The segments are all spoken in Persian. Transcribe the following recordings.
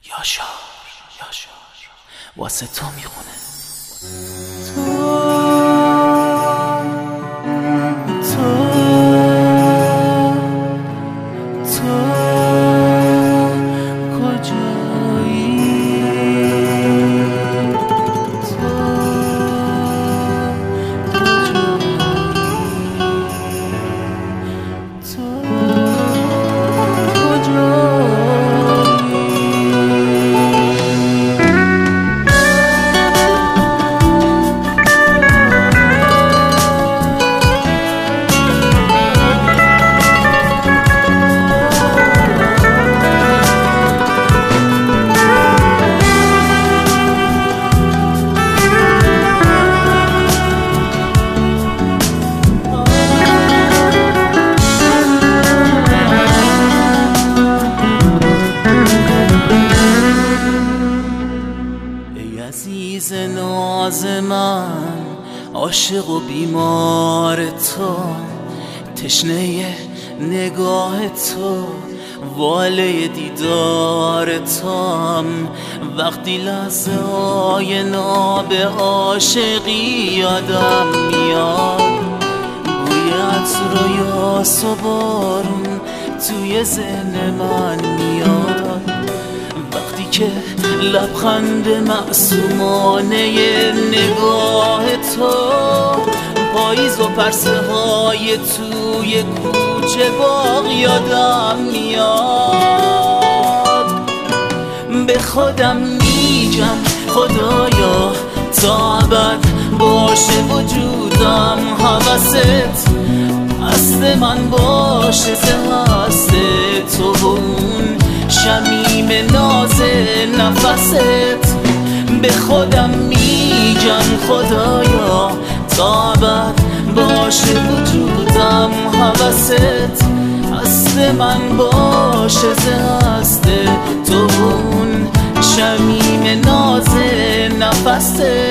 یاشار واسه تو میخونه. عزیز ناز من، عاشق و بیمار تو، تشنه نگاه تو، واله دیدار توام. وقتی لحظه های ناب عاشقی یادم میاد، بوی عطر و یاس و بارون توی ذهن من میاد. وقتی که لبخند معصومانه نگاه تو، پاییز و پرسه های توی کوچه باغ یادم میاد. به خودم میگم خدایا تا ابد باشه وجودم، هوست هست من باشه ز هست تو، اون شمیم ناز نفست. به خودم میگم خدایا تا ابد باشه وجودم، هوست هست من باشه ز هست تو، اون شمیم ناز نفست.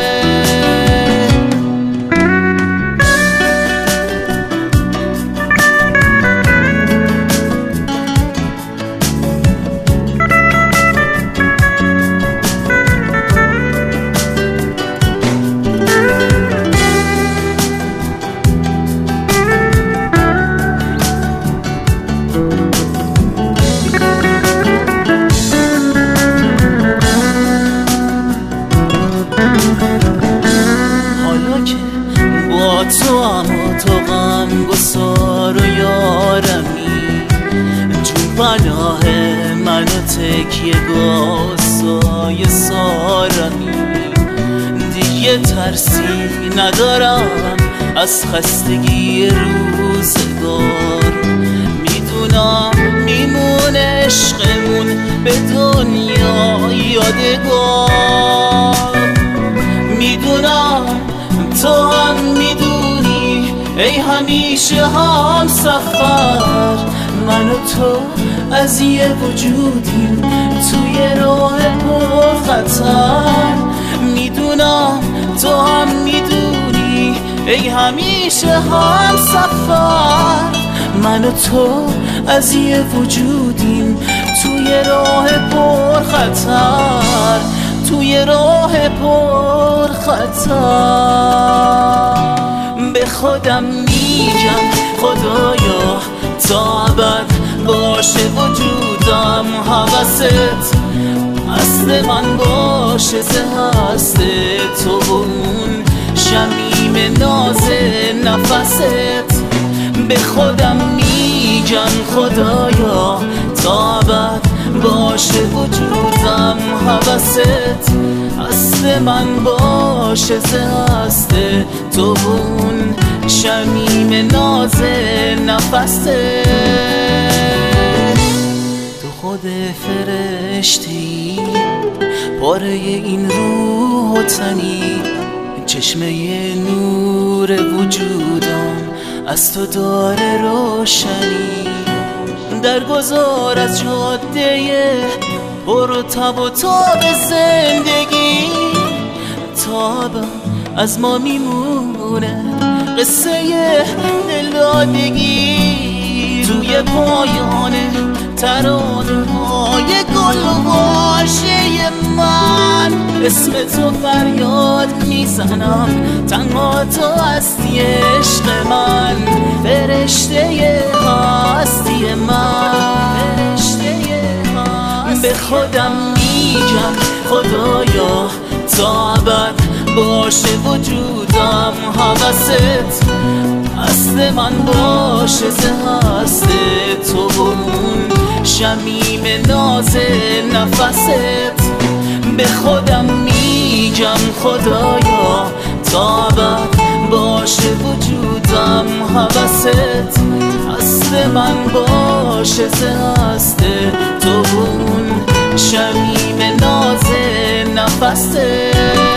تو اما تو غم گسار و یارمی، جون پناه من و تکیه گاه سایه سارمی. دیگه ترسی ندارم از خستگی روزگار، میدونم میمونه عشقمون به دنیا یادگار. میدونم تو هم میدونی ای همیشه هم سفر، من و تو از یه وجودیم توی راه پر خطر. میدونم تو هم میدونی ای همیشه هم سفر، من و تو از یه وجودیم توی راه پر خطر، توی راه پر خطر. به خودم میگم خدایا تا ابد باشه وجودم، هوست هست من باشه ز هست تو، اون شمیم ناز نفست. به خودم میگم خدایا تا ابد باشه وجودم، هوست هست من باشه ز هست تو، اون شمیم ناز نفسته. تو خود فرشتی پاره این روح و تنی، چشمه نور وجودم از تو داره روشنی. درگذار از جاده پر و تب و تاب زندگی، تابم از ما میمونه قصه دلدادگی. توی پایان ترانه های گل و اسم تو فریاد میزنم، تنها تو هستی عشق من، فرشته هستی من، به خودم میگم خدایا تا ابد باشه وجودم، حوست اصل من باشه ز هست تو و اون شمیم ناز نفست. به خودم میگم خدایا تا ابد باشه وجودم، حوست اصل من باشه ز هست تو و اون شمیم ناز نفست.